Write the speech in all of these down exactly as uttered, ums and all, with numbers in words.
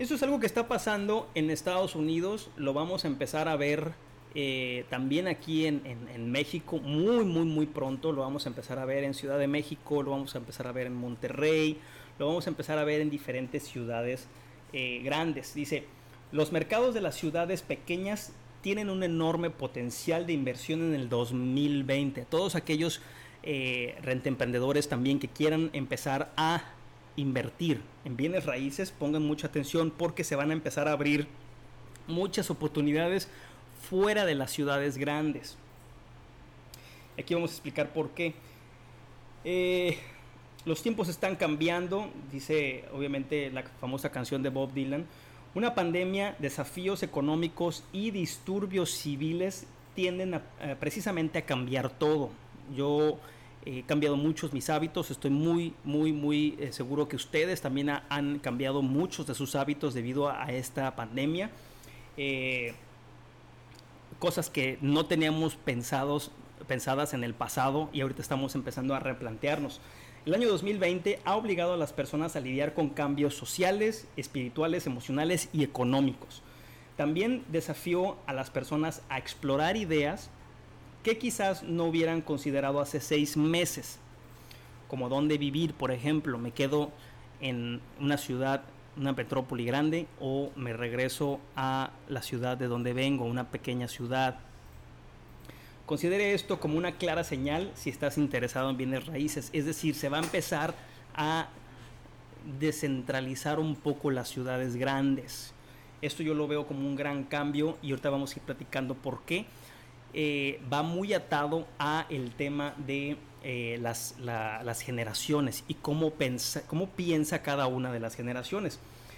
Eso es algo que está pasando en Estados Unidos, lo vamos a empezar a ver eh, también aquí en, en, en México muy, muy, muy pronto. Lo vamos a empezar a ver en Ciudad de México, lo vamos a empezar a ver en Monterrey, lo vamos a empezar a ver en diferentes ciudades eh, grandes. Dice, los mercados de las ciudades pequeñas tienen un enorme potencial de inversión en el dos mil veinte. Todos aquellos eh, rentemprendedores también que quieran empezar a invertir en bienes raíces, pongan mucha atención porque se van a empezar a abrir muchas oportunidades fuera de las ciudades grandes. Aquí vamos a explicar por qué. Eh, los tiempos están cambiando, dice obviamente la famosa canción de Bob Dylan. Una pandemia, desafíos económicos y disturbios civiles tienden a, a, precisamente a cambiar todo. Yo he cambiado muchos mis hábitos, estoy muy, muy, muy eh, seguro que ustedes también ha, han cambiado muchos de sus hábitos debido a, a esta pandemia. Eh, cosas que no teníamos pensados, pensadas en el pasado y ahorita estamos empezando a replantearnos. El año dos mil veinte ha obligado a las personas a lidiar con cambios sociales, espirituales, emocionales y económicos. También desafió a las personas a explorar ideas que quizás no hubieran considerado hace seis meses, como dónde vivir, por ejemplo. Me quedo en una ciudad, una metrópoli grande, o me regreso a la ciudad de donde vengo, una pequeña ciudad. Considere esto como una clara señal si estás interesado en bienes raíces, es decir, se va a empezar a descentralizar un poco las ciudades grandes. Esto yo lo veo como un gran cambio y ahorita vamos a ir platicando por qué. Eh, va muy atado a el tema de eh, las, la, las generaciones y cómo, pensa, cómo piensa cada una de las generaciones.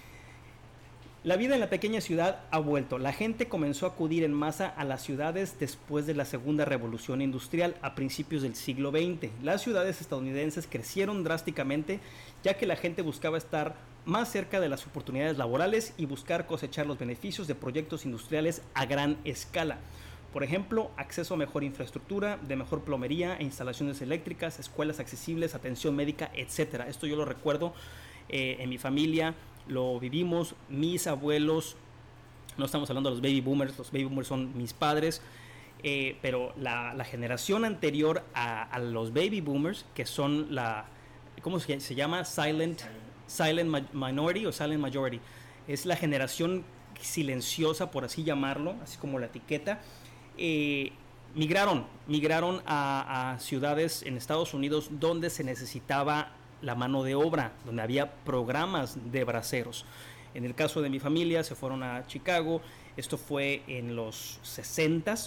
La vida en la pequeña ciudad ha vuelto. La gente comenzó a acudir en masa a las ciudades después de la segunda revolución industrial a principios del siglo veinte. Las ciudades estadounidenses crecieron drásticamente ya que la gente buscaba estar más cerca de las oportunidades laborales y buscar cosechar los beneficios de proyectos industriales a gran escala. Por ejemplo, acceso a mejor infraestructura, de mejor plomería e instalaciones eléctricas, escuelas accesibles, atención médica, etcétera. Esto yo lo recuerdo eh, en mi familia, lo vivimos, mis abuelos, no estamos hablando de los baby boomers, los baby boomers son mis padres, eh, pero la, la generación anterior a, a los baby boomers, que son la, ¿cómo se, se llama? Silent, silent minority o silent majority. Es la generación silenciosa, por así llamarlo, así como la etiqueta. Eh, migraron, migraron a, a ciudades en Estados Unidos donde se necesitaba la mano de obra, donde había programas de braceros. En el caso de mi familia se fueron a Chicago, esto fue en los sesentas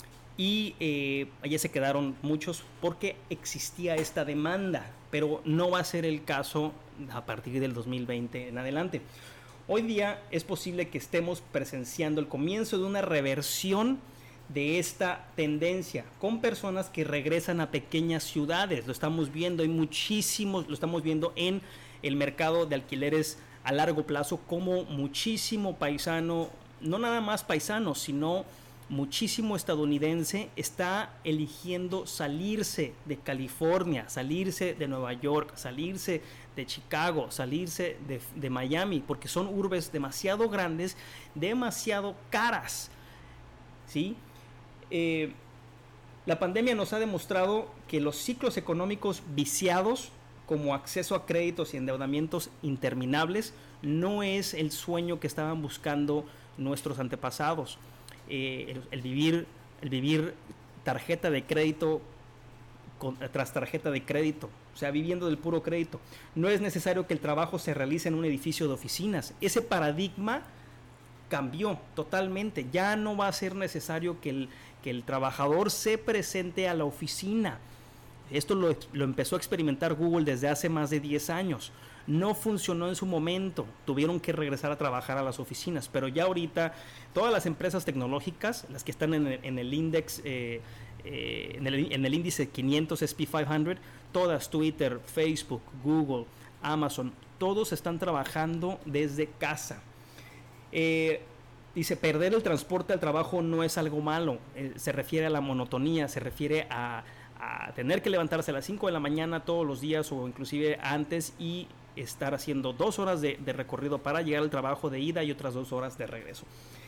y eh, allí se quedaron muchos porque existía esta demanda, pero no va a ser el caso a partir del dos mil veinte en adelante. Hoy día es posible que estemos presenciando el comienzo de una reversión de esta tendencia con personas que regresan a pequeñas ciudades. Lo estamos viendo, hay muchísimos, lo estamos viendo en el mercado de alquileres a largo plazo, como muchísimo paisano, no nada más paisano, sino muchísimo estadounidense está eligiendo salirse de California, salirse de Nueva York, salirse de Chicago, salirse de, de Miami, porque son urbes demasiado grandes, demasiado caras, ¿sí? Eh, la pandemia nos ha demostrado que los ciclos económicos viciados, como acceso a créditos y endeudamientos interminables, no es el sueño que estaban buscando nuestros antepasados. Eh, el, el vivir, el vivir tarjeta de crédito con, tras tarjeta de crédito, o sea, viviendo del puro crédito. No es necesario que el trabajo se realice en un edificio de oficinas. Ese paradigma cambió totalmente. Ya no va a ser necesario que el, que el trabajador se presente a la oficina. Esto lo, lo empezó a experimentar Google desde hace más de diez años. No funcionó en su momento. Tuvieron que regresar a trabajar a las oficinas. Pero ya ahorita todas las empresas tecnológicas, las que están en el, en el index, eh, eh, en, el, en el índice quinientos S P quinientos, todas, Twitter, Facebook, Google, Amazon, todos están trabajando desde casa. Eh, dice, perder el transporte al trabajo no es algo malo. Eh, se refiere a la monotonía, se refiere a a tener que levantarse a las cinco de la mañana todos los días o inclusive antes y estar haciendo dos horas de, de recorrido para llegar al trabajo de ida y otras dos horas de regreso.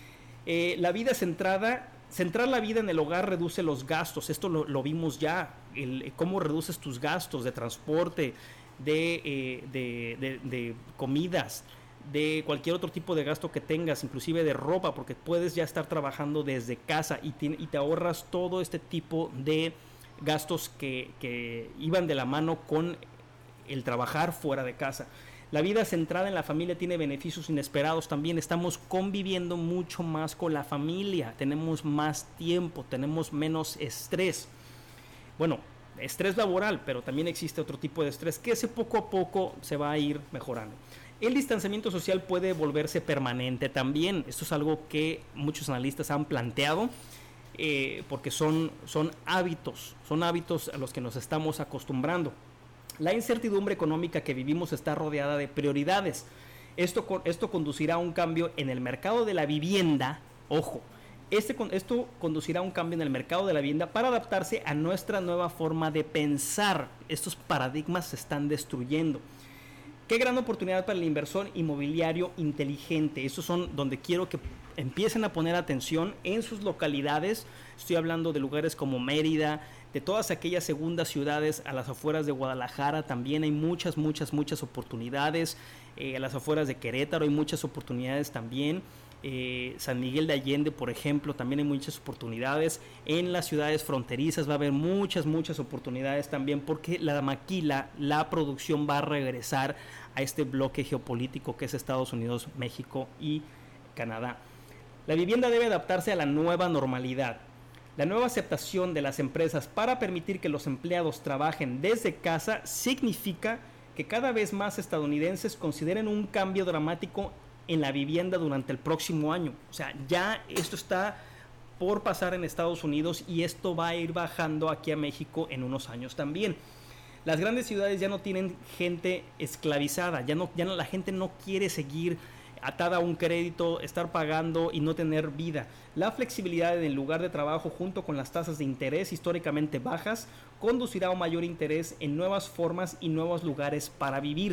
Eh, la vida centrada, centrar la vida en el hogar reduce los gastos. Esto lo, lo vimos ya, el, cómo reduces tus gastos de transporte, de, eh, de, de, de comidas, de cualquier otro tipo de gasto que tengas, inclusive de ropa, porque puedes ya estar trabajando desde casa y te, y te ahorras todo este tipo de gastos que, que iban de la mano con el trabajar fuera de casa. La vida centrada en la familia tiene beneficios inesperados también. Estamos conviviendo mucho más con la familia, tenemos más tiempo, tenemos menos estrés. Bueno, estrés laboral, pero también existe otro tipo de estrés que ese poco a poco se va a ir mejorando. El distanciamiento social puede volverse permanente también. Esto es algo que muchos analistas han planteado, eh, porque son, son hábitos, son hábitos a los que nos estamos acostumbrando. La incertidumbre económica que vivimos está rodeada de prioridades. Esto, esto conducirá a un cambio en el mercado de la vivienda. Ojo, este, esto conducirá a un cambio en el mercado de la vivienda para adaptarse a nuestra nueva forma de pensar. Estos paradigmas se están destruyendo. Qué gran oportunidad para el inversor inmobiliario inteligente. Estos son donde quiero que empiecen a poner atención en sus localidades. Estoy hablando de lugares como Mérida, de todas aquellas segundas ciudades a las afueras de Guadalajara. También hay muchas, muchas, muchas oportunidades. Eh, a las afueras de Querétaro hay muchas oportunidades también. Eh, San Miguel de Allende, por ejemplo, también hay muchas oportunidades. En las ciudades fronterizas va a haber muchas, muchas oportunidades también, porque la maquila, la producción va a regresar a este bloque geopolítico que es Estados Unidos, México y Canadá. La vivienda debe adaptarse a la nueva normalidad. La nueva aceptación de las empresas para permitir que los empleados trabajen desde casa significa que cada vez más estadounidenses consideren un cambio dramático en la vivienda durante el próximo año. O sea, ya esto está por pasar en Estados Unidos y esto va a ir bajando aquí a México en unos años también. Las grandes ciudades ya no tienen gente esclavizada, ya no, ya no, la gente no quiere seguir atada a un crédito, estar pagando y no tener vida. La flexibilidad en el lugar de trabajo junto con las tasas de interés históricamente bajas conducirá a un mayor interés en nuevas formas y nuevos lugares para vivir.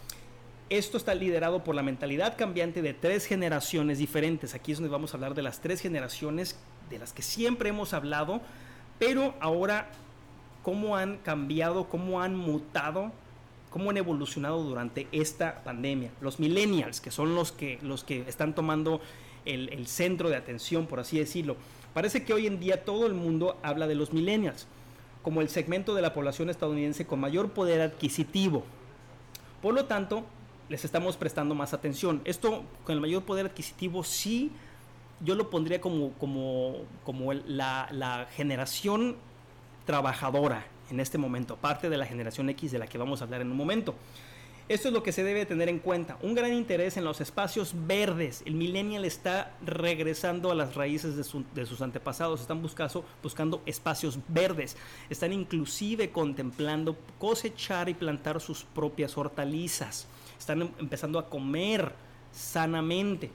Esto está liderado por la mentalidad cambiante de tres generaciones diferentes. Aquí es donde vamos a hablar de las tres generaciones de las que siempre hemos hablado, pero ahora cómo han cambiado, cómo han mutado, cómo han evolucionado durante esta pandemia. Los millennials, que son los que, los que están tomando el, el centro de atención, por así decirlo. Parece que hoy en día todo el mundo habla de los millennials como el segmento de la población estadounidense con mayor poder adquisitivo. Por lo tanto, les estamos prestando más atención. Esto con el mayor poder adquisitivo sí, yo lo pondría como, como, como el, la, la generación trabajadora en este momento, aparte de la generación X de la que vamos a hablar en un momento. Esto es lo que se debe tener en cuenta. Un gran interés en los espacios verdes. El millennial está regresando a las raíces de, su, de sus antepasados. Están buscando, buscando espacios verdes. Están inclusive contemplando cosechar y plantar sus propias hortalizas. Están em- empezando a comer sanamente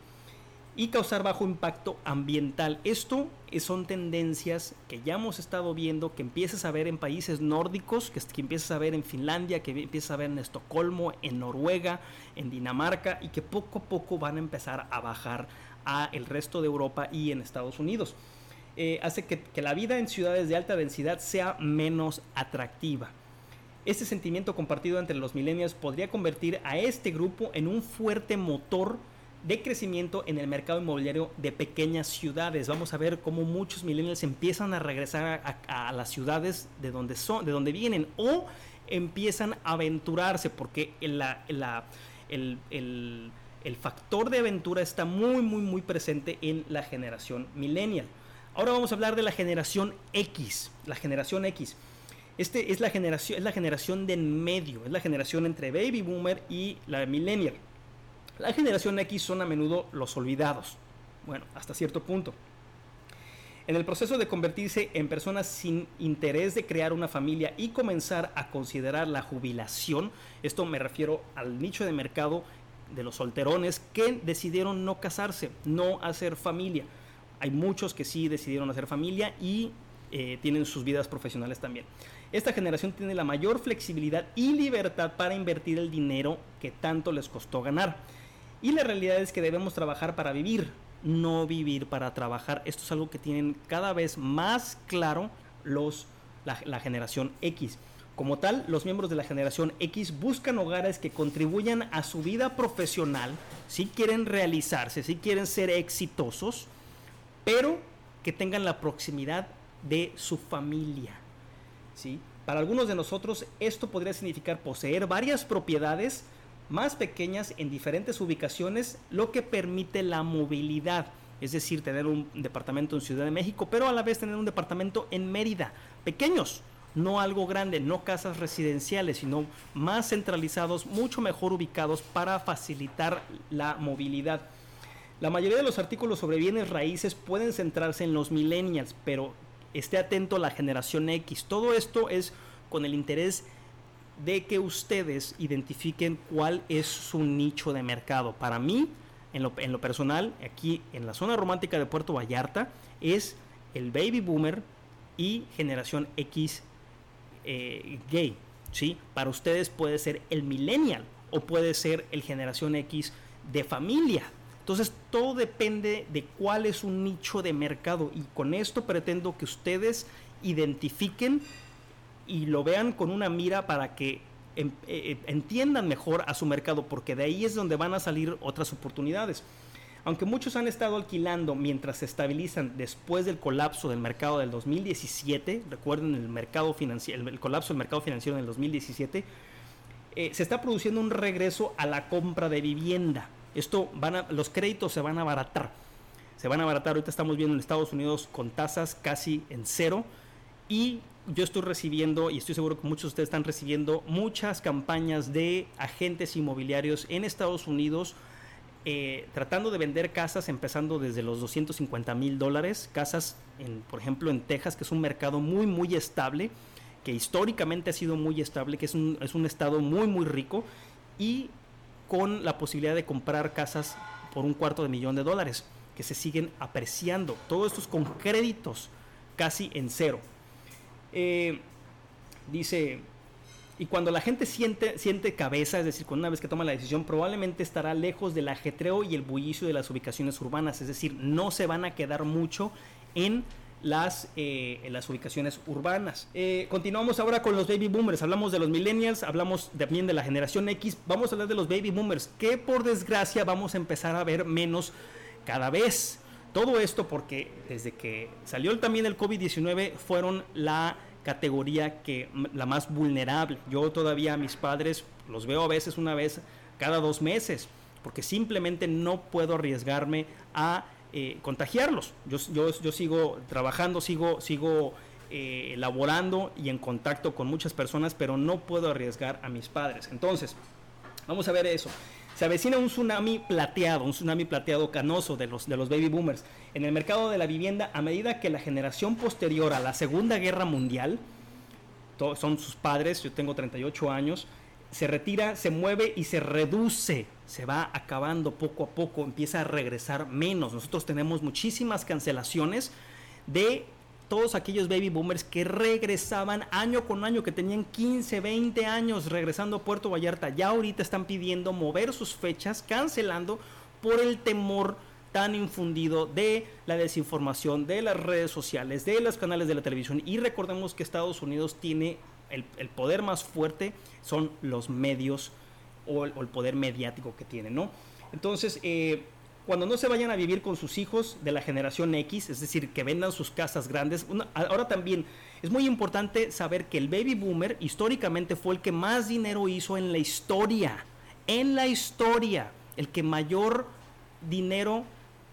y causar bajo impacto ambiental. Esto son tendencias que ya hemos estado viendo, que empiezas a ver en países nórdicos, que, que empiezas a ver en Finlandia, que empiezas a ver en Estocolmo, en Noruega, en Dinamarca, y que poco a poco van a empezar a bajar a el resto de Europa y en Estados Unidos. Eh, hace que, que la vida en ciudades de alta densidad sea menos atractiva. Este sentimiento compartido entre los millennials podría convertir a este grupo en un fuerte motor de crecimiento en el mercado inmobiliario de pequeñas ciudades. Vamos a ver cómo muchos millennials empiezan a regresar a, a, a las ciudades de donde son, de donde vienen, o empiezan a aventurarse, porque la, la, el, el, el factor de aventura está muy, muy, muy presente en la generación millennial. Ahora vamos a hablar de la generación X. La generación X. Este es la generación, es la generación de en medio, es la generación entre Baby Boomer y la millennial. La generación X son a menudo los olvidados, bueno, hasta cierto punto. En el proceso de convertirse en personas sin interés de crear una familia y comenzar a considerar la jubilación, esto me refiero al nicho de mercado de los solterones que decidieron no casarse, no hacer familia. Hay muchos que sí decidieron hacer familia y eh, tienen sus vidas profesionales también. Esta generación tiene la mayor flexibilidad y libertad para invertir el dinero que tanto les costó ganar. Y la realidad es que debemos trabajar para vivir, no vivir para trabajar. Esto es algo que tienen cada vez más claro los, la, la generación X. Como tal, los miembros de la generación X buscan hogares que contribuyan a su vida profesional, si quieren realizarse, si quieren ser exitosos, pero que tengan la proximidad de su familia, ¿sí? Para algunos de nosotros esto podría significar poseer varias propiedades más pequeñas en diferentes ubicaciones, lo que permite la movilidad, es decir, tener un departamento en Ciudad de México, pero a la vez tener un departamento en Mérida, pequeños, no algo grande, no casas residenciales, sino más centralizados, mucho mejor ubicados para facilitar la movilidad. La mayoría de los artículos sobre bienes raíces pueden centrarse en los millennials, pero esté atento a la generación X. Todo esto es con el interés de que ustedes identifiquen cuál es su nicho de mercado. Para mí, en lo, en lo personal, aquí en la zona romántica de Puerto Vallarta, es el baby boomer y generación X eh, gay, ¿sí? Para ustedes puede ser el millennial o puede ser el generación X de familia. Entonces todo depende de cuál es un nicho de mercado, y con esto pretendo que ustedes identifiquen y lo vean con una mira para que eh, eh, entiendan mejor a su mercado, porque de ahí es donde van a salir otras oportunidades. Aunque muchos han estado alquilando mientras se estabilizan después del colapso del mercado del dos mil diecisiete, recuerden el mercado financiero, el colapso del mercado financiero en el dos mil diecisiete, eh, se está produciendo un regreso a la compra de vivienda. Esto van a, los créditos se van a abaratar, se van a abaratar. Ahorita estamos viendo en Estados Unidos con tasas casi en cero, y yo estoy recibiendo, y estoy seguro que muchos de ustedes están recibiendo, muchas campañas de agentes inmobiliarios en Estados Unidos eh, tratando de vender casas empezando desde los doscientos cincuenta mil dólares, casas en, por ejemplo en Texas, que es un mercado muy muy estable, que históricamente ha sido muy estable, que es un, es un estado muy muy rico, y con la posibilidad de comprar casas por un cuarto de millón de dólares, que se siguen apreciando. Todo esto es con créditos casi en cero. Eh, dice, y cuando la gente siente, siente cabeza, es decir, cuando una vez que toma la decisión, probablemente estará lejos del ajetreo y el bullicio de las ubicaciones urbanas, es decir, no se van a quedar mucho en las, eh, en las ubicaciones urbanas. Eh, continuamos ahora con los baby boomers. Hablamos de los millennials, hablamos también de la generación X. Vamos a hablar de los baby boomers, que por desgracia vamos a empezar a ver menos cada vez. Todo esto porque desde que salió también el COVID diecinueve fueron la categoría que la más vulnerable. Yo todavía a mis padres los veo a veces una vez cada dos meses, porque simplemente no puedo arriesgarme a Eh, contagiarlos. Yo, yo, yo sigo trabajando, sigo, sigo eh, laborando y en contacto con muchas personas, pero no puedo arriesgar a mis padres. Entonces, vamos a ver eso. Se avecina un tsunami plateado, un tsunami plateado canoso de los, de los baby boomers en el mercado de la vivienda, a medida que la generación posterior a la Segunda Guerra Mundial, to, son sus padres, yo tengo treinta y ocho años, se retira, se mueve y se reduce, se va acabando poco a poco, empieza a regresar menos. Nosotros tenemos muchísimas cancelaciones de todos aquellos baby boomers que regresaban año con año, que tenían quince, veinte años regresando a Puerto Vallarta. Ya ahorita están pidiendo mover sus fechas, cancelando por el temor tan infundido de la desinformación, de las redes sociales, de los canales de la televisión. Y recordemos que Estados Unidos tiene El, el poder más fuerte, son los medios o el, o el poder mediático que tienen, ¿no? Entonces, eh, cuando no se vayan a vivir con sus hijos de la generación X, es decir, que vendan sus casas grandes. Una, ahora también es muy importante saber que el baby boomer históricamente fue el que más dinero hizo en la historia, en la historia, el que mayor dinero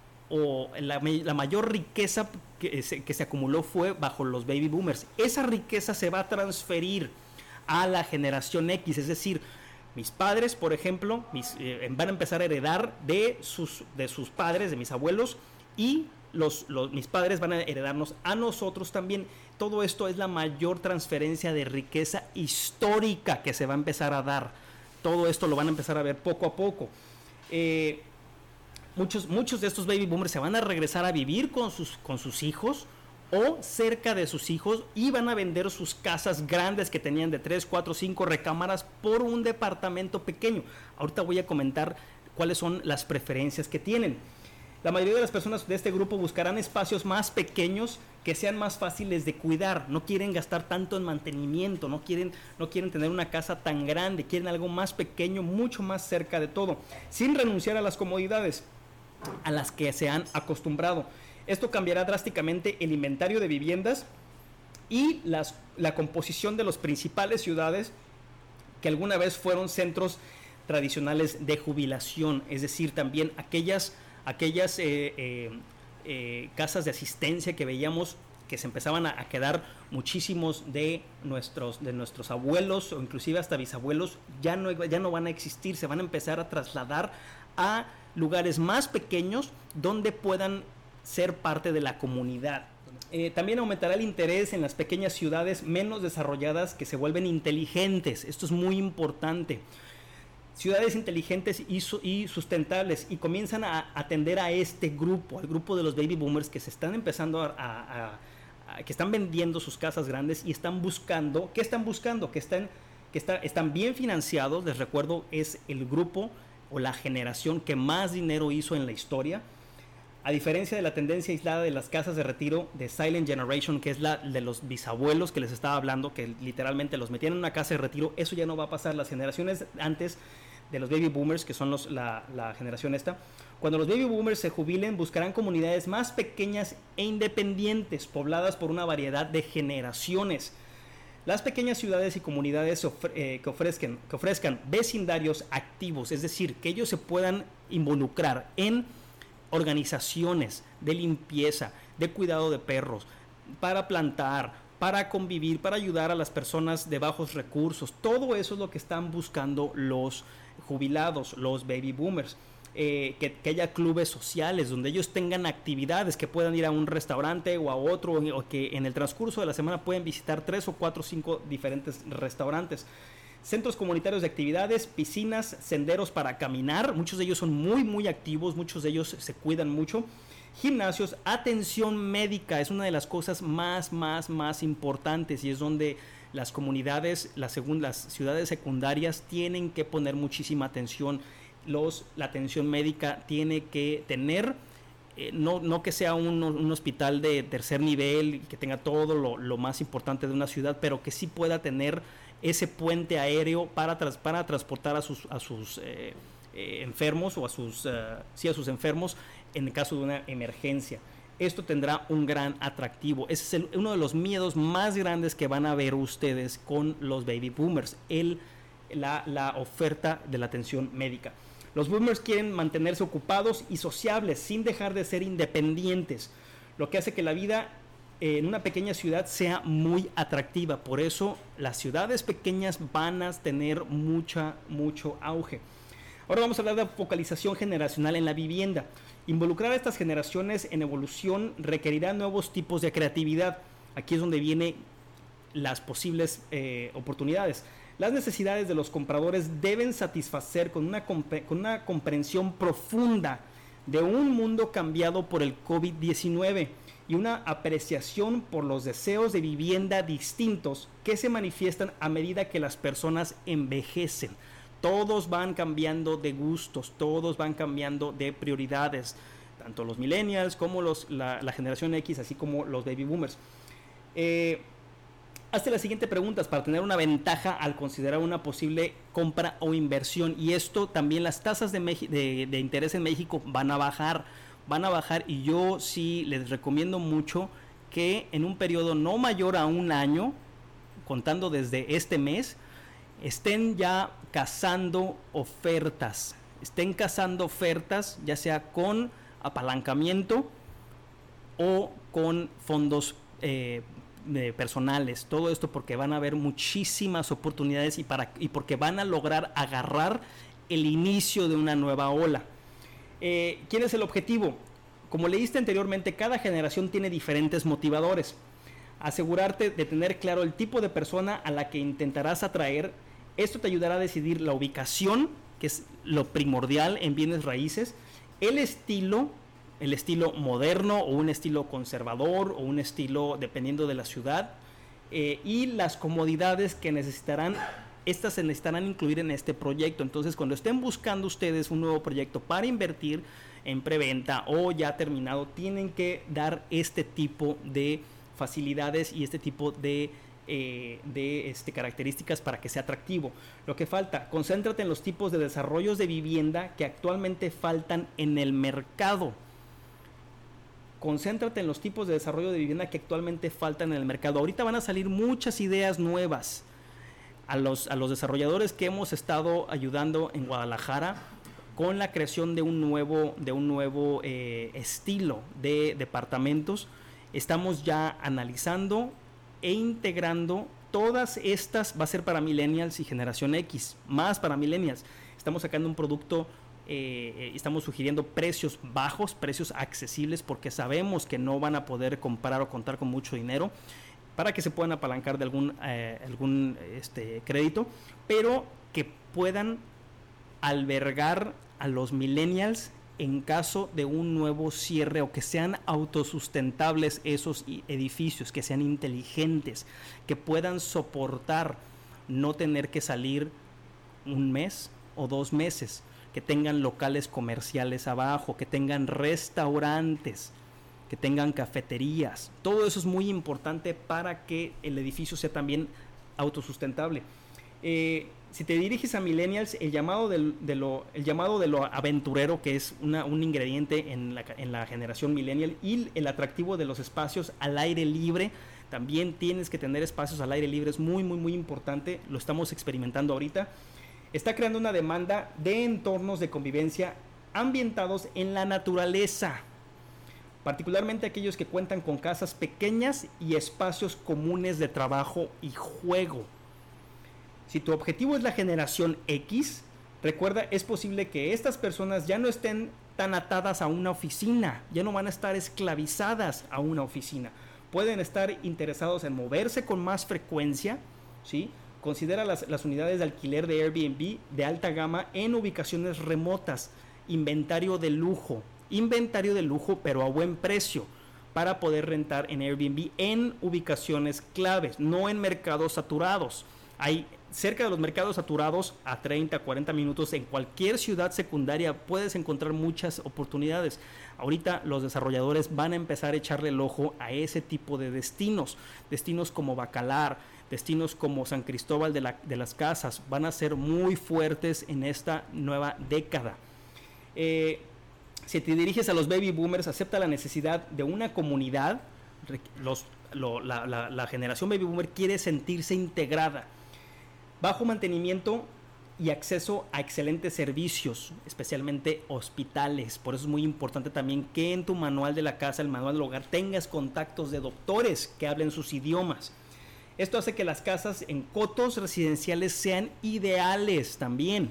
o la, la mayor riqueza que se, que se acumuló fue bajo los baby boomers. Esa riqueza se va a transferir a la generación X, es decir, mis padres, por ejemplo, mis, eh, van a empezar a heredar de sus, de sus padres, de mis abuelos, y los, los, mis padres van a heredarnos a nosotros también. Todo esto es la mayor transferencia de riqueza histórica que se va a empezar a dar. Todo esto lo van a empezar a ver poco a poco. Eh, Muchos, muchos de estos baby boomers se van a regresar a vivir con sus, con sus hijos, o cerca de sus hijos, y van a vender sus casas grandes que tenían de tres, cuatro, cinco recámaras por un departamento pequeño. Ahorita voy a comentar cuáles son las preferencias que tienen. La mayoría de las personas de este grupo buscarán espacios más pequeños que sean más fáciles de cuidar. No quieren gastar tanto en mantenimiento, no quieren, no quieren tener una casa tan grande, quieren algo más pequeño, mucho más cerca de todo, sin renunciar a las comodidades a las que se han acostumbrado. Esto cambiará drásticamente el inventario de viviendas y las, la composición de las principales ciudades que alguna vez fueron centros tradicionales de jubilación, es decir, también aquellas, aquellas eh, eh, eh, casas de asistencia que veíamos que se empezaban a, a quedar muchísimos de nuestros, de nuestros abuelos o inclusive hasta bisabuelos, ya no, ya no van a existir, se van a empezar a trasladar a lugares más pequeños donde puedan ser parte de la comunidad. Eh, también aumentará el interés en las pequeñas ciudades menos desarrolladas que se vuelven inteligentes. Esto es muy importante. Ciudades inteligentes y, su, y sustentables, y comienzan a atender a este grupo, al grupo de los baby boomers que se están empezando a, a, a, a que están vendiendo sus casas grandes y están buscando, ¿qué están buscando? Que están, que está, están bien financiados. Les recuerdo, es el grupo o la generación que más dinero hizo en la historia. A diferencia de la tendencia aislada de las casas de retiro de Silent Generation, que es la de los bisabuelos que les estaba hablando, que literalmente los metían en una casa de retiro, eso ya no va a pasar. Las generaciones antes de los baby boomers, que son los, la, la generación esta, cuando los baby boomers se jubilen, buscarán comunidades más pequeñas e independientes, pobladas por una variedad de generaciones. Las pequeñas ciudades y comunidades ofre- eh, que, ofrezcan, que ofrezcan vecindarios activos, es decir, que ellos se puedan involucrar en organizaciones de limpieza, de cuidado de perros, para plantar, para convivir, para ayudar a las personas de bajos recursos. Todo eso es lo que están buscando los jubilados, los baby boomers. Eh, que, que haya clubes sociales donde ellos tengan actividades, que puedan ir a un restaurante o a otro, o que en el transcurso de la semana pueden visitar tres o cuatro o cinco diferentes restaurantes. Centros comunitarios de actividades, piscinas, senderos para caminar, muchos de ellos son muy muy activos, muchos de ellos se cuidan mucho. Gimnasios, atención médica, es una de las cosas más más más importantes, y es donde las comunidades, las, segun, las ciudades secundarias tienen que poner muchísima atención. Los, la atención médica tiene que tener, eh, no, no que sea un, un hospital de tercer nivel y que tenga todo lo, lo más importante de una ciudad, pero que sí pueda tener ese puente aéreo para, tras, para transportar a sus, a sus eh, eh, enfermos o a sus, uh, sí, a sus enfermos en el caso de una emergencia. Esto tendrá un gran atractivo. Ese es el, uno de los miedos más grandes que van a ver ustedes con los baby boomers, el, la, la oferta de la atención médica. Los boomers quieren mantenerse ocupados y sociables sin dejar de ser independientes, lo que hace que la vida en una pequeña ciudad sea muy atractiva. Por eso las ciudades pequeñas van a tener mucha, mucho auge. Ahora vamos a hablar de focalización generacional en la vivienda. Involucrar a estas generaciones en evolución requerirá nuevos tipos de creatividad. Aquí es donde vienen las posibles eh, oportunidades. Las necesidades de los compradores deben satisfacer con una, con una comprensión profunda de un mundo cambiado por el COVID diecinueve y una apreciación por los deseos de vivienda distintos que se manifiestan a medida que las personas envejecen. Todos van cambiando de gustos, todos van cambiando de prioridades, tanto los millennials como los, la, la generación X, así como los baby boomers. Eh, Hazte las siguientes preguntas para tener una ventaja al considerar una posible compra o inversión. Y esto también, las tasas de, de, de interés en México van a bajar, van a bajar y yo sí les recomiendo mucho que en un periodo no mayor a un año, contando desde este mes, estén ya cazando ofertas, estén cazando ofertas ya sea con apalancamiento o con fondos eh, de personales, todo esto porque van a haber muchísimas oportunidades y, para, y porque van a lograr agarrar el inicio de una nueva ola. Eh, ¿Quién es el objetivo? Como leíste anteriormente, cada generación tiene diferentes motivadores. Asegurarte de tener claro el tipo de persona a la que intentarás atraer. Esto te ayudará a decidir la ubicación, que es lo primordial en bienes raíces, el estilo el estilo moderno o un estilo conservador o un estilo dependiendo de la ciudad, eh, y las comodidades que necesitarán, estas se necesitarán incluir en este proyecto. Entonces, cuando estén buscando ustedes un nuevo proyecto para invertir en preventa o ya terminado, tienen que dar este tipo de facilidades y este tipo de Eh, de este, características para que sea atractivo. Lo que falta, concéntrate en los tipos de desarrollos de vivienda que actualmente faltan en el mercado. Concéntrate en los tipos de desarrollo de vivienda que actualmente faltan en el mercado. Ahorita van a salir muchas ideas nuevas. A los, a los desarrolladores que hemos estado ayudando en Guadalajara con la creación de un nuevo, de un nuevo eh, estilo de departamentos, estamos ya analizando e integrando todas estas. Va a ser para millennials y generación X, más para millennials. Estamos sacando un producto, eh, estamos sugiriendo precios bajos, precios accesibles, porque sabemos que no van a poder comprar o contar con mucho dinero para que se puedan apalancar de algún, eh, algún este, crédito, pero que puedan albergar a los millennials en caso de un nuevo cierre, o que sean autosustentables esos edificios, que sean inteligentes, que puedan soportar no tener que salir un mes o dos meses, que tengan locales comerciales abajo, que tengan restaurantes, que tengan cafeterías. Todo eso es muy importante para que el edificio sea también autosustentable. Eh, si te diriges a millennials, el llamado, del, de lo, el llamado de lo aventurero, que es una, un ingrediente en la, en la generación millennial, y el atractivo de los espacios al aire libre, también tienes que tener espacios al aire libre, es muy muy muy importante, lo estamos experimentando ahorita. Está creando una demanda de entornos de convivencia ambientados en la naturaleza, particularmente aquellos que cuentan con casas pequeñas y espacios comunes de trabajo y juego. Si tu objetivo es la generación X, recuerda, es posible que estas personas ya no estén tan atadas a una oficina, ya no van a estar esclavizadas a una oficina. Pueden estar interesados en moverse con más frecuencia, ¿sí? Considera las, las unidades de alquiler de Airbnb de alta gama en ubicaciones remotas, inventario de lujo, inventario de lujo pero a buen precio, para poder rentar en Airbnb en ubicaciones claves, no en mercados saturados. Hay cerca de los mercados saturados, a treinta, cuarenta minutos, en cualquier ciudad secundaria puedes encontrar muchas oportunidades. Ahorita los desarrolladores van a empezar a echarle el ojo a ese tipo de destinos, destinos como Bacalar, destinos como San Cristóbal de, la, de las Casas, van a ser muy fuertes en esta nueva década. Eh, si te diriges a los baby boomers, acepta la necesidad de una comunidad. Los, lo, la, la, la generación baby boomer quiere sentirse integrada, bajo mantenimiento y acceso a excelentes servicios, especialmente hospitales. Por eso es muy importante también que en tu manual de la casa, el manual del hogar, tengas contactos de doctores que hablen sus idiomas. Esto hace que las casas en cotos residenciales sean ideales también.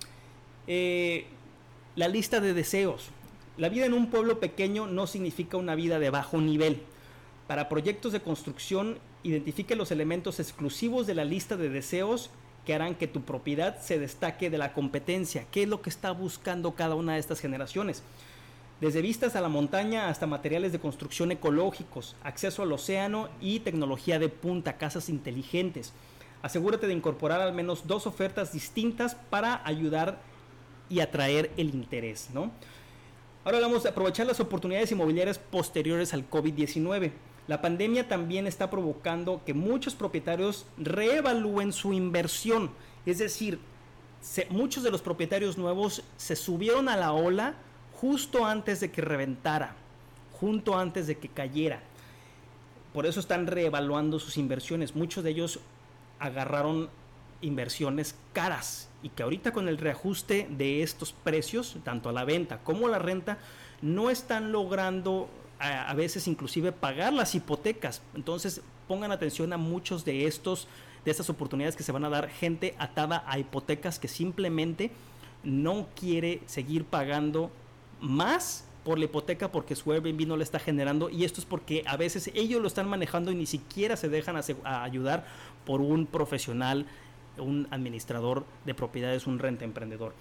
Eh, la lista de deseos. La vida en un pueblo pequeño no significa una vida de bajo nivel. Para proyectos de construcción, identifique los elementos exclusivos de la lista de deseos que harán que tu propiedad se destaque de la competencia. ¿Qué es lo que está buscando cada una de estas generaciones? Desde vistas a la montaña hasta materiales de construcción ecológicos, acceso al océano y tecnología de punta, casas inteligentes. Asegúrate de incorporar al menos dos ofertas distintas para ayudar y atraer el interés, ¿no? Ahora vamos a aprovechar las oportunidades inmobiliarias posteriores al COVID diecinueve. La pandemia también está provocando que muchos propietarios reevalúen su inversión. Es decir, se, muchos de los propietarios nuevos se subieron a la ola justo antes de que reventara, justo antes de que cayera. Por eso están reevaluando sus inversiones. Muchos de ellos agarraron inversiones caras y que ahorita con el reajuste de estos precios, tanto a la venta como a la renta, no están logrando a, a veces inclusive pagar las hipotecas. Entonces pongan atención a muchos de estos de estas oportunidades que se van a dar, gente atada a hipotecas que simplemente no quiere seguir pagando más por la hipoteca porque su Airbnb no le está generando, y esto es porque a veces ellos lo están manejando y ni siquiera se dejan a, a ayudar por un profesional, un administrador de propiedades, un renta emprendedor.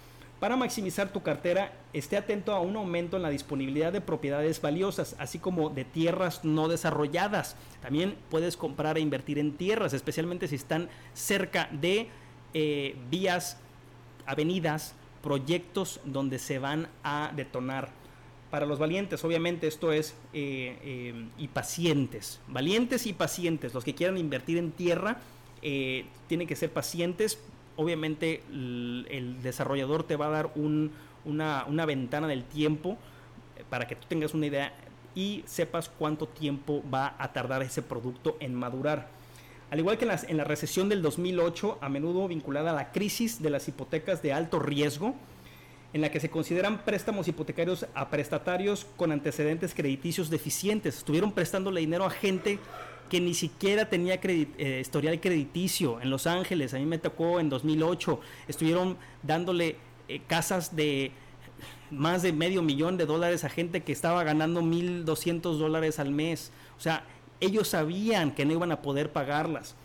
Para maximizar tu cartera, esté atento a un aumento en la disponibilidad de propiedades valiosas, así como de tierras no desarrolladas. También puedes comprar e invertir en tierras, especialmente si están cerca de eh, vías, avenidas, proyectos donde se van a detonar. Para los valientes, obviamente, esto es eh, eh, y pacientes, valientes y pacientes. Los que quieran invertir en tierra eh, tienen que ser pacientes. Obviamente el, el desarrollador te va a dar un, una, una ventana del tiempo para que tú tengas una idea y sepas cuánto tiempo va a tardar ese producto en madurar. Al igual que en, las, en la recesión del dos mil ocho, a menudo vinculada a la crisis de las hipotecas de alto riesgo, en la que se consideran préstamos hipotecarios a prestatarios con antecedentes crediticios deficientes. Estuvieron prestándole dinero a gente que ni siquiera tenía credit, eh, historial crediticio. En Los Ángeles, a mí me tocó en dos mil ocho, estuvieron dándole eh, casas de más de medio millón de dólares a gente que estaba ganando mil doscientos dólares al mes. O sea, ellos sabían que no iban a poder pagarlas.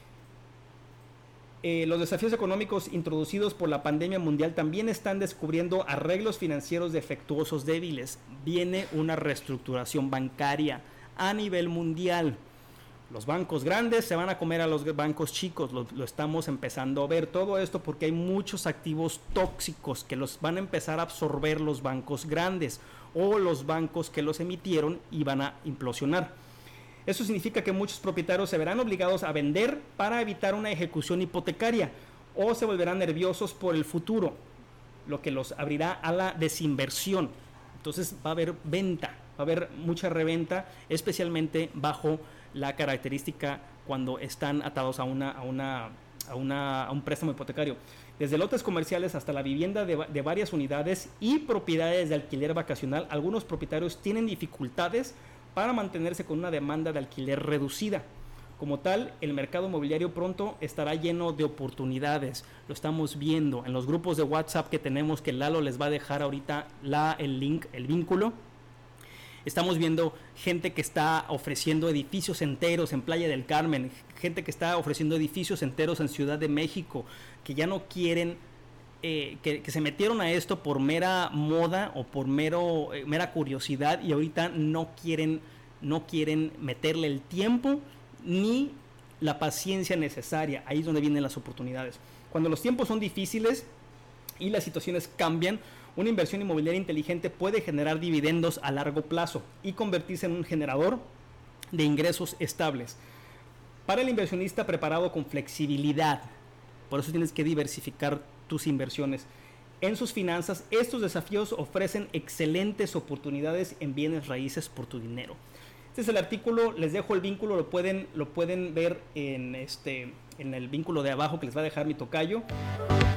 Eh, los desafíos económicos introducidos por la pandemia mundial también están descubriendo arreglos financieros defectuosos débiles. Viene una reestructuración bancaria a nivel mundial. Los bancos grandes se van a comer a los bancos chicos, lo, lo estamos empezando a ver. Todo esto porque hay muchos activos tóxicos que los van a empezar a absorber los bancos grandes o los bancos que los emitieron y van a implosionar. Eso significa que muchos propietarios se verán obligados a vender para evitar una ejecución hipotecaria o se volverán nerviosos por el futuro, lo que los abrirá a la desinversión. Entonces va a haber venta, va a haber mucha reventa, especialmente bajo la característica cuando están atados a una a una a una a un préstamo hipotecario. Desde lotes comerciales hasta la vivienda de, de varias unidades y propiedades de alquiler vacacional, algunos propietarios tienen dificultades para mantenerse con una demanda de alquiler reducida. Como tal, el mercado inmobiliario pronto estará lleno de oportunidades. Lo estamos viendo en los grupos de WhatsApp que tenemos, que Lalo les va a dejar ahorita la, el link, el vínculo. Estamos viendo gente que está ofreciendo edificios enteros en Playa del Carmen, gente que está ofreciendo edificios enteros en Ciudad de México, que ya no quieren, eh, que, que se metieron a esto por mera moda o por mero, eh, mera curiosidad y ahorita no quieren, no quieren meterle el tiempo ni la paciencia necesaria. Ahí es donde vienen las oportunidades. Cuando los tiempos son difíciles y las situaciones cambian, una inversión inmobiliaria inteligente puede generar dividendos a largo plazo y convertirse en un generador de ingresos estables. Para el inversionista preparado con flexibilidad, por eso tienes que diversificar tus inversiones. En sus finanzas, estos desafíos ofrecen excelentes oportunidades en bienes raíces por tu dinero. Este es el artículo, les dejo el vínculo, lo pueden, lo pueden ver en, este, en el vínculo de abajo que les va a dejar mi tocayo.